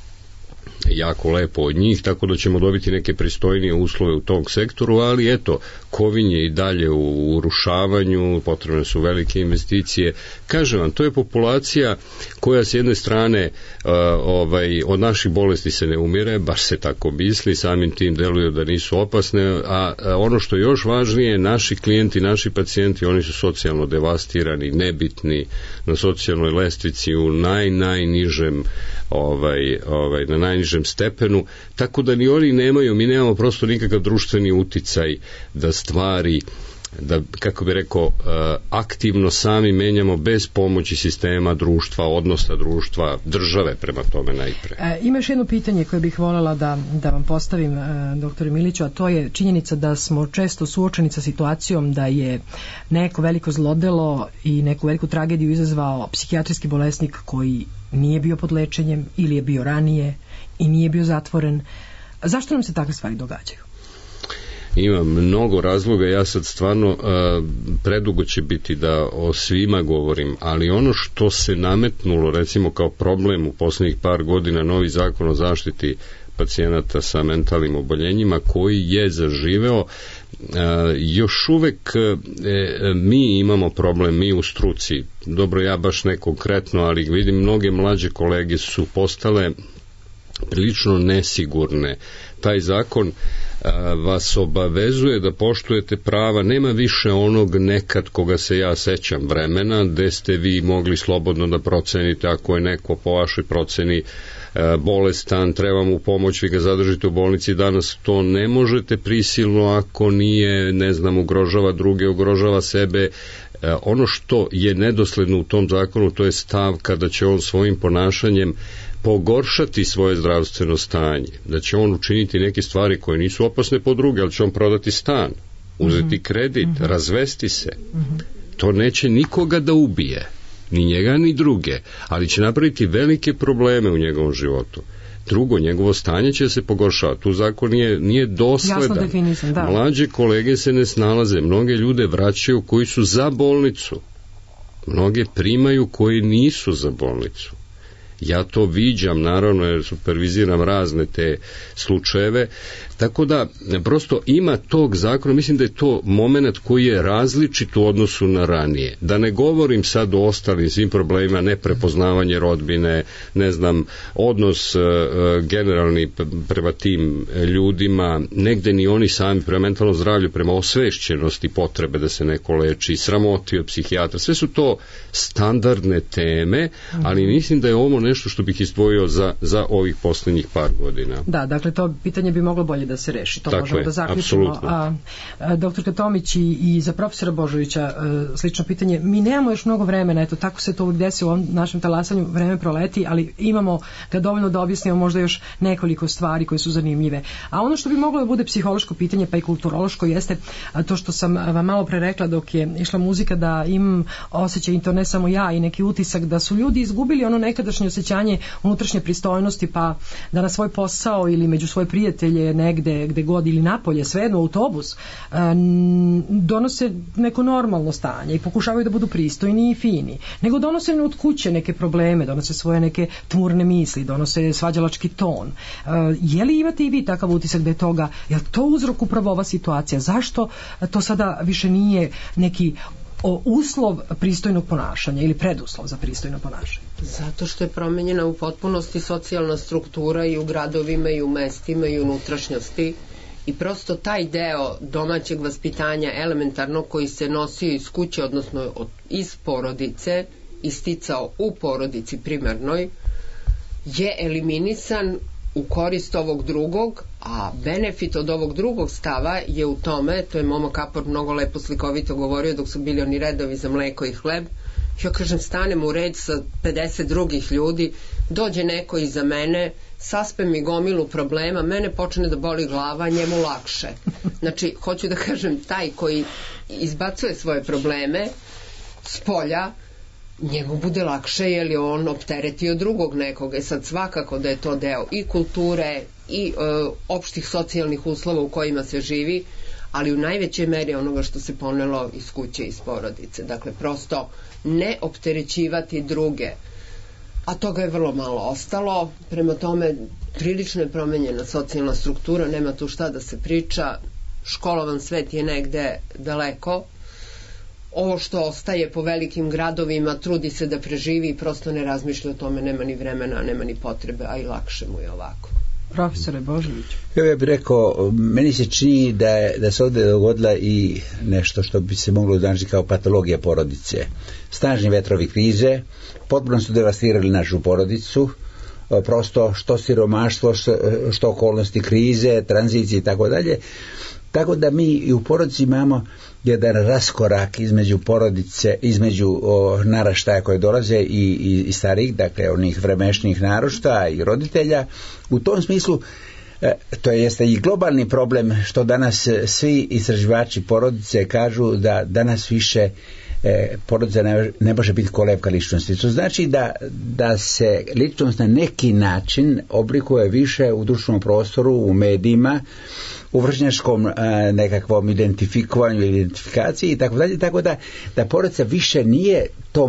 jako lepo od njih, tako da ćemo dobiti neke pristojnije uslove u tom sektoru, ali eto, Kovin je i dalje u urušavanju, potrebne su velike investicije. Kažem vam, to je populacija koja s jedne strane od naših bolesti se ne umire, baš se tako misli, samim tim deluju da nisu opasne, a ono što je još važnije, naši klijenti, naši pacijenti, oni su socijalno devastirani, nebitni na socijalnoj lestvici u najnižem na najnižem stepenu, tako da ni oni nemaju, mi nemamo prosto nikakav društveni uticaj da stvari, da, kako bi rekao, aktivno sami menjamo bez pomoći sistema društva, odnosa društva, države prema tome najpre. Ima još jedno pitanje koje bih voljela da vam postavim, doktore Miliću, a to je činjenica da smo često suočeni sa situacijom da je neko veliko zlodelo i neku veliku tragediju izazvao psihijatrijski bolesnik koji nije bio pod lečenjem ili je bio ranije i nije bio zatvoren. Zašto nam se takve stvari događaju? Ima mnogo razloga, ja sad stvarno predugo će biti da o svima govorim, ali ono što se nametnulo recimo kao problem u poslednjih par godina, novi zakon o zaštiti pacijenata sa mentalnim oboljenjima koji je zaživeo, još uvek mi imamo problem, mi u struci, dobro, ja baš ne konkretno, ali vidim mnoge mlađe kolege su postale prilično nesigurne. Taj zakon vas obavezuje da poštujete prava, nema više onog nekad koga se ja sećam vremena, gde ste vi mogli slobodno da procenite ako je neko po vašoj proceni bolestan, treba mu pomoć, vi ga zadržite u bolnici. Danas to ne možete prisilno ako nije, ne znam, ugrožava druge, ugrožava sebe. Ono što je nedosledno u tom zakonu, to je stav kada će on svojim ponašanjem pogoršati svoje zdravstveno stanje, da će on učiniti neke stvari koje nisu opasne po druge, ali će on prodati stan, uzeti kredit, razvesti se. To neće nikoga da ubije, ni njega ni druge, ali će napraviti velike probleme u njegovom životu. Drugo, njegovo stanje će se pogoršavati. Tu zakon nije dosledan. Mlađe kolege se ne snalaze, mnoge ljude vraćaju koji su za bolnicu, mnoge primaju koji nisu za bolnicu. ja to viđam, naravno, jer superviziram razne te slučajeve, tako da prosto ima tog zakona, mislim da je to moment koji je različit u odnosu na ranije. Da ne govorim sad o ostalim svim problemima, neprepoznavanje rodbine, ne znam, odnos generalni prema tim ljudima, negde ni oni sami prema mentalnom zdravlju, prema osvešćenosti potrebe da se neko leči, sramoti od psihijatra, sve su to standardne teme, ali mislim da je ovo nešto što bih izdvojio za ovih poslednjih par godina. Da, dakle to pitanje bi moglo bolje da se reši, to tako možemo je, da zaključimo. apsolutno. Doktorka Tomić i za profesora Božovića slično pitanje, mi nemamo još mnogo vremena, eto tako se to uvijek desi u ovom našem talasanju, vreme proleti, ali imamo ga dovoljno da objasnimo možda još nekoliko stvari koje su zanimljive. A ono što bi moglo da bude psihološko pitanje pa i kulturološko jeste to što sam vam malo pre rekla dok je išla muzika, da imam osjećaj, i to ne samo ja, i neki utisak da su ljudi izgubili ono nekadašnje osjećanje unutrašnje pristojnosti, pa da na svoj posao ili među svoje prijatelje negde gde god ili napolje, svejedno autobus, donose neko normalno stanje i pokušavaju da budu pristojni i fini, nego donose od kuće neke probleme, donose svoje neke tmurne misli, donose svađalački ton. Je li imate i vi takav utisak da je toga, je li to uzrok upravo ova situacija? Zašto to sada više nije neki uslov pristojnog ponašanja ili preduslov za pristojno ponašanje? Zato što je promenjena u potpunosti socijalna struktura i u gradovima i u mestima i u unutrašnjosti, i prosto taj deo domaćeg vaspitanja elementarno koji se nosio iz kuće, odnosno iz porodice, isticao u porodici primarnoj, je eliminisan u korist ovog drugog, a benefit od ovog drugog stava je u tome, to je Momo Kapor mnogo lepo slikovito govorio dok su bili oni redovi za mleko i hleb, ja kažem, stanem u red sa 50 drugih ljudi, dođe neko iza mene, saspe mi gomilu problema, mene počne da boli glava, njemu lakše. Znači, hoću da kažem, taj koji izbacuje svoje probleme s polja, njemu bude lakše jer je on opteretio drugog nekoga. Sad svakako da je to deo i kulture i opštih socijalnih uslova u kojima se živi, ali u najvećoj meri onoga što se ponelo iz kuće i iz porodice. Dakle, prosto ne opterećivati druge. A toga je vrlo malo ostalo. Prema tome, prilično je promenjena socijalna struktura, nema tu šta da se priča. Školovan svet je negde daleko. Ovo što ostaje po velikim gradovima trudi se da preživi i prosto ne razmišlja o tome, nema ni vremena, nema ni potrebe, a i lakše mu je ovako. Profesore Božović. Ja bih rekao, meni se čini da se ovdje dogodila i nešto što bi se moglo označiti kao patologija porodice. Snažni vetrovi krize potpuno su devastirali našu porodicu, prosto što siromaštvo, što okolnosti krize, tranzicije i tako dalje. Tako da mi i u porodici imamo jedan raskorak između porodice, između naraštaja koje dolaze i starih, dakle onih vremešnijih naraštaja i roditelja. U tom smislu to jeste i globalni problem što danas svi istraživači porodice kažu da danas više porodica ne može biti kolevka ličnosti. To znači da se ličnost na neki način oblikuje više u društvenom prostoru, u medijima, u vršnjačkom nekakvom identifikovanju, identifikaciji i tako dalje, tako da porodica više nije to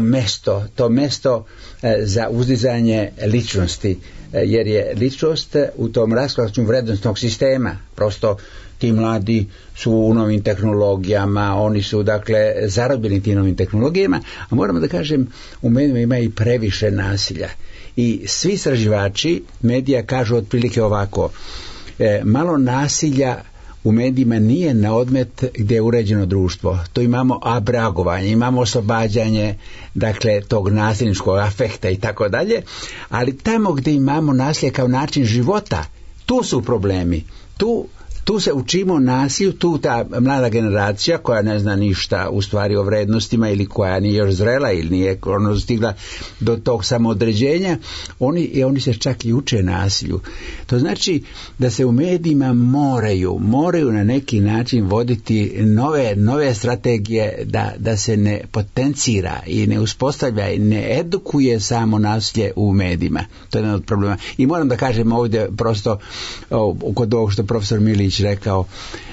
mesto za uzdizanje ličnosti, jer je ličnost u tom raskoraku vrednostnog sistema. Prosto ti mladi su u novim tehnologijama, oni su dakle zarobljeni tim novim tehnologijama, a moramo da kažem, u medijima ima i previše nasilja. I svi istraživači medija kažu otprilike ovako: malo nasilja u medijima nije na odmet gdje je uređeno društvo. To imamo abragovanje, imamo oslobađanje, dakle, tog nasilničkog afekta i tako dalje, ali tamo gdje imamo nasilje kao način života, tu su problemi. Tu se učimo nasilju, tu ta mlada generacija koja ne zna ništa u stvari o vrednostima ili koja nije još zrela ili nije stigla do tog samoodređenja, oni se čak i uče nasilju. To znači da se u medijima moraju na neki način voditi nove strategije da se ne potencira i ne uspostavlja i ne edukuje samo nasilje u medijima. To je jedan od problema. I moram da kažem ovdje prosto kod ovog što profesor Milić rekao,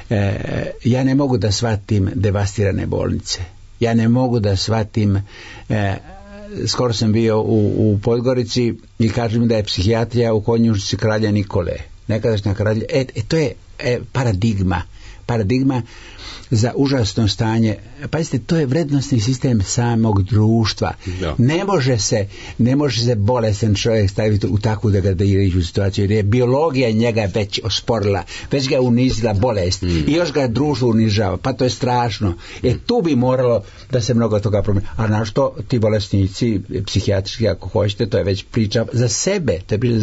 ja ne mogu da shvatim devastirane bolnice. Ja ne mogu da shvatim skoro sam bio u Podgorici i kažem da je psihijatrija u konjušnici kralja Nikole. Nekadašnja kralja, to je paradigma za užasno stanje. Pazite, to je vrednostni sistem samog društva. Da. Ne može se bolestan čovjek staviti u takvu degradirajuću situaciju, jer je biologija njega već osporila, već ga unizila bolest i još ga društvo unižava, pa to je strašno. Tu bi moralo da se mnogo toga promeni. A na što ti bolesnici psihijatrijski, ako hoćete, to je već priča za sebe,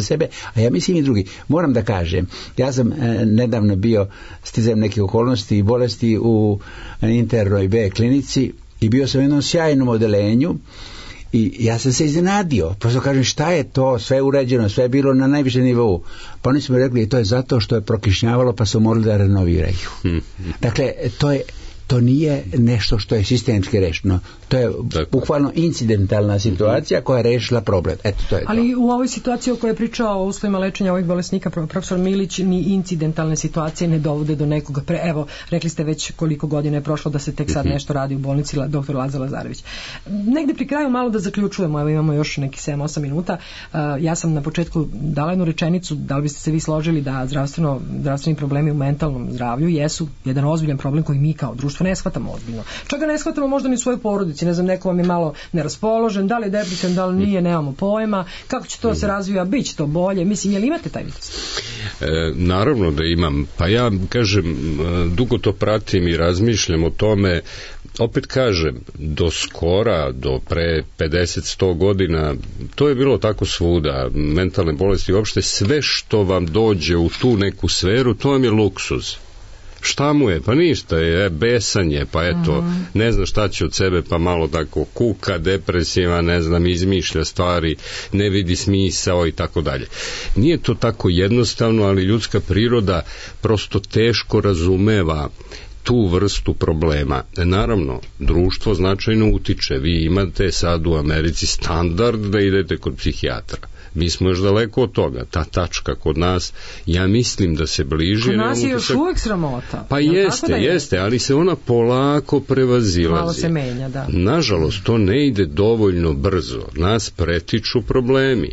a ja mislim i drugi. Moram da kažem, ja sam nedavno bio sticajem nekih okolnosti i bolesti u internoj B klinici i bio sam u jednom sjajnom odelenju i ja sam se iznenadio. Prosto kažem, šta je to, sve je uređeno, sve je bilo na najvišem nivou. Pa oni su mi rekli, to je zato što je prokišnjavalo pa su morali da renoviraju. Dakle, to nije nešto što je sistemski rešeno. To je bukvalno incidentalna situacija koja je rešila problem. Eto, to je ali to. U ovoj situaciji o kojoj je pričao o uslovima lečenja ovih bolesnika profesor Milić, ni incidentalne situacije ne dovode do nekoga. Evo, rekli ste već koliko godina je prošlo da se tek sad nešto radi u bolnici dr. Laza Lazarević. Negde pri kraju malo da zaključujemo, evo imamo još neki 7-8 minuta. Ja sam na početku dala jednu rečenicu, da li biste se vi složili da zdravstveni problemi u mentalnom zdravlju jesu jedan ozbiljan problem koji mi kao društvo ne shvatamo ozbiljno. Čak ga ne shvatamo možda ni u svojoj porodici, ne znam, neko vam je malo neraspoložen, da li je depresivan, da li nije, nemamo pojma, kako će to se razvija, bit će to bolje, mislim, je li imate taj vic? Naravno da imam, pa ja kažem, dugo to pratim i razmišljam o tome. Opet kažem, do skora, do pre 50-100 godina, to je bilo tako svuda, mentalne bolesti, uopšte sve što vam dođe u tu neku sferu, to vam je luksuz. Šta mu je? Pa ništa, je besanje, pa eto, ne zna šta će od sebe, pa malo tako kuka, depresiva, ne znam, izmišlja stvari, ne vidi smisao i tako dalje. Nije to tako jednostavno, ali ljudska priroda prosto teško razumeva tu vrstu problema. Naravno, društvo značajno utiče. Vi imate sad u Americi standard da idete kod psihijatra. Mi smo još daleko od toga. Ta tačka kod nas, ja mislim da se bliži. Kod nas je još uvijek sramota. Pa jeste, ali se ona polako prevazilazi. Malo se menja, da. Nažalost, to ne ide dovoljno brzo. Nas pretiču problemi.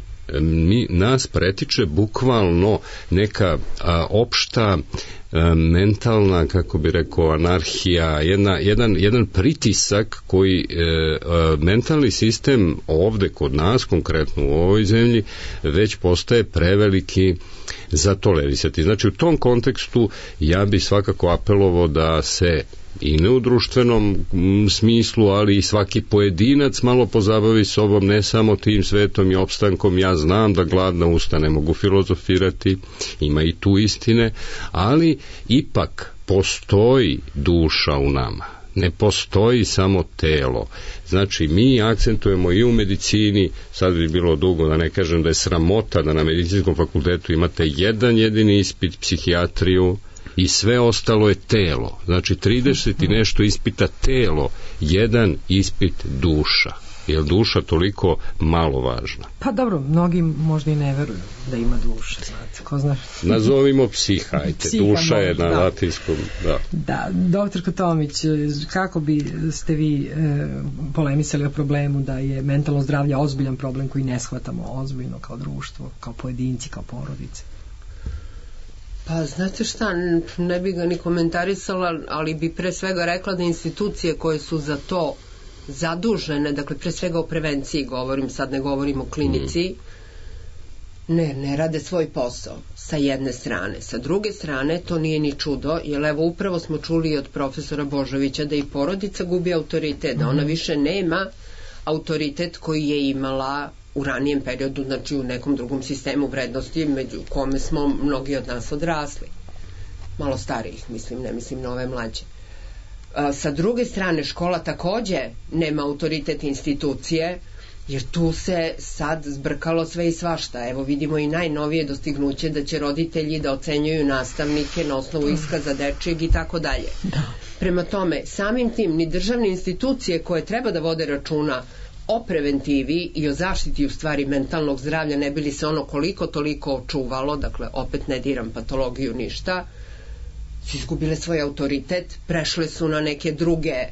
Nas pretiče bukvalno neka opšta mentalna, kako bi rekao, anarhija, jedan pritisak koji mentalni sistem ovde kod nas, konkretno u ovoj zemlji, već postaje preveliki za tolerisati. Znači, u tom kontekstu ja bi svakako apelovao da se i ne u društvenom smislu, ali i svaki pojedinac malo pozabavi sobom, ne samo tim svetom i opstankom. Ja znam da gladna usta ne mogu filozofirati, ima i tu istine, ali ipak postoji duša u nama. Ne postoji samo telo. Znači, mi akcentujemo i u medicini, sad bi bilo dugo da ne kažem da je sramota da na medicinskom fakultetu imate jedan jedini ispit psihijatriju, i sve ostalo je telo. Znači 30 i nešto ispita telo, jedan ispit duša. Je li duša toliko malo važna? Pa dobro, mnogi možda i ne veruju da ima duša, znate, ko zna. Nazovimo psiha, duša je na latinskom, da. Da, doktorko Tomić, kako bi ste vi polemisali o problemu da je mentalno zdravlje ozbiljan problem koji ne shvatamo ozbiljno kao društvo, kao pojedinci, kao porodice? Pa znate šta, ne bi ga ni komentarisala, ali bi pre svega rekla da institucije koje su za to zadužene, dakle pre svega o prevenciji govorim, sad ne govorim o klinici, ne rade svoj posao sa jedne strane. Sa druge strane, to nije ni čudo, jer evo upravo smo čuli od profesora Božovića da i porodica gubi autoritet, da ona više nema autoritet koji je imala u ranijem periodu, znači u nekom drugom sistemu vrednosti među kome smo mnogi od nas odrasli. Malo starijih, mislim, ne mislim na ove mlađe. Sa druge strane, škola takođe nema autoritet institucije, jer tu se sad zbrkalo sve i svašta. Evo vidimo i najnovije dostignuće da će roditelji da ocenjuju nastavnike na osnovu iskaza dečijeg i tako dalje. Prema tome, samim tim ni državne institucije koje treba da vode računa o preventivi i o zaštiti u stvari mentalnog zdravlja, ne bi li se ono koliko toliko očuvalo, dakle opet ne diram patologiju ništa, su izgubile svoj autoritet, prešle su na neke druge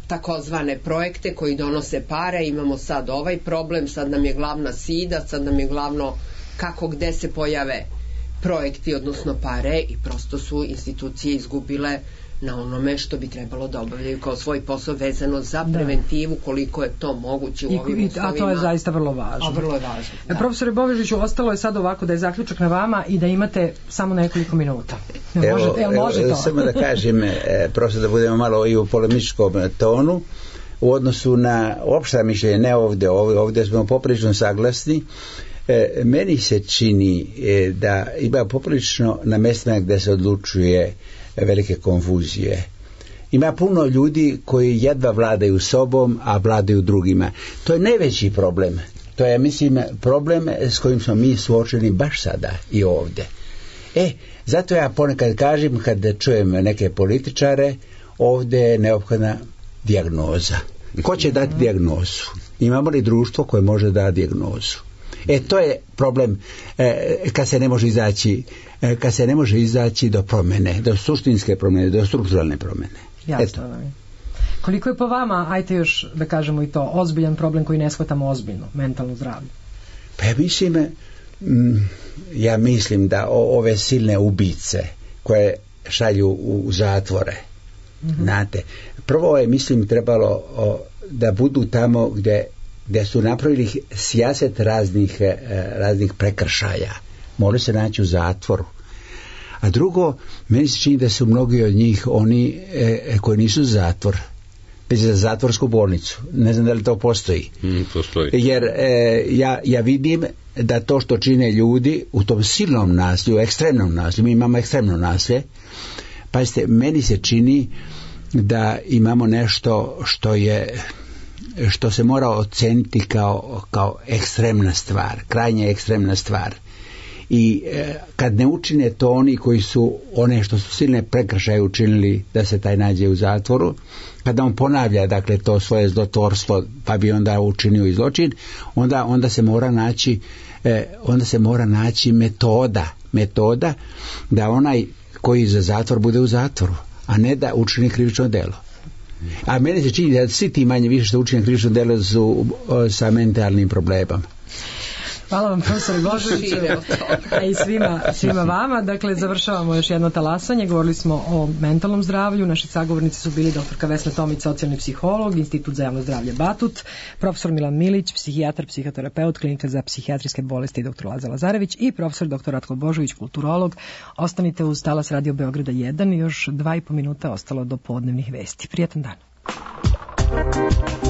takozvane projekte koji donose pare, imamo sad ovaj problem, sad nam je glavna sida, sad nam je glavno kako gde se pojave projekti, odnosno pare, i prosto su institucije izgubile na onome što bi trebalo da obavljaju kao svoj posao vezano za preventivu, koliko je to moguće u ovim uslovima. A to je zaista vrlo važno. A vrlo je važno, da. Profesore Božiću, ostalo je sad ovako da je zaključak na vama i da imate samo nekoliko minuta. Može to? Samo da kažem, prosto da budemo malo i u polemičkom tonu, u odnosu na opšta mišljenje, ne ovdje smo poprilično saglasni. Meni se čini da ima poprilično na mjestima gdje se odlučuje velike konfuzije. Ima puno ljudi koji jedva vladaju sobom, a vladaju drugima. To je najveći problem. To je, mislim, problem s kojim smo mi suočeni baš sada i ovdje. Zato ja ponekad kažem, kad čujem neke političare, ovdje je neophodna dijagnoza. Ko će dati dijagnozu? Imamo li društvo koje može dati dijagnozu? To je problem kad se ne može izaći do promjene, do suštinske promjene, do strukturalne promjene. Jasno. Koliko je po vama, ajte još da kažemo i to, ozbiljan problem koji ne shvatamo ozbiljno, mentalno zdravlje? Pa ja mislim da ove silne ubice koje šalju u zatvore, znate, prvo je, mislim, trebalo da budu tamo gdje su napravili sijaset raznih prekršaja, moraju se naći u zatvoru. A drugo, meni se čini da su mnogi od njih oni koji nisu zatvor, već za zatvorsku bolnicu. Ne znam da li to postoji. Postoji. Jer ja vidim da to što čine ljudi u tom silnom nasilju, ekstremnom nasilju, mi imamo ekstremno nasilje, pazite, meni se čini da imamo nešto što se mora oceniti kao ekstremna stvar, krajnje ekstremna stvar. I kad ne učine to oni koji su one što su silne prekršaje učinili da se taj nađe u zatvoru, kada on ponavlja, dakle, to svoje zlotvorstvo pa bi onda učinio i zločin, onda se mora naći metoda da onaj koji za zatvor bude u zatvoru, a ne da učini krivično delo. A meni se čini da svi ti manje više što učine krivično delo su sa mentalnim problemom. Hvala vam, profesore Božoviću, a i svima vama. Dakle, završavamo još jedno talasanje. Govorili smo o mentalnom zdravlju. Naši sagovornici su bili doktorka Vesna Tomić, socijalni psiholog, Institut za javno zdravlje Batut, profesor Milan Milić, psihijatar, psihoterapeut, Klinika za psihijatrijske bolesti dr. Lazar Lazarević i profesor dr. Ratko Božović, kulturolog. Ostanite uz talas Radio Beograda 1 i još 2,5 minuta ostalo do podnevnih vesti. Prijatan dan.